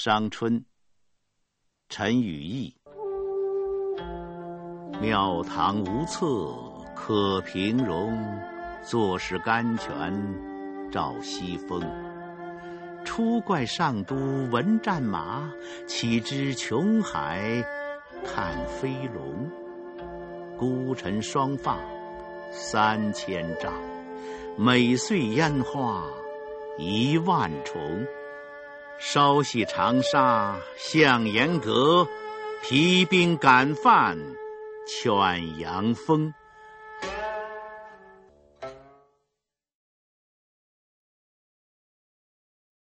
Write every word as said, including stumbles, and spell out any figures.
商春，陈与义。庙堂无侧可平容，坐视甘泉照西风。出怪上都闻战马，岂知琼海看飞龙。孤尘双发三千丈，每岁烟花一万重。稍系长沙向严阁，提兵赶犯劝阳风。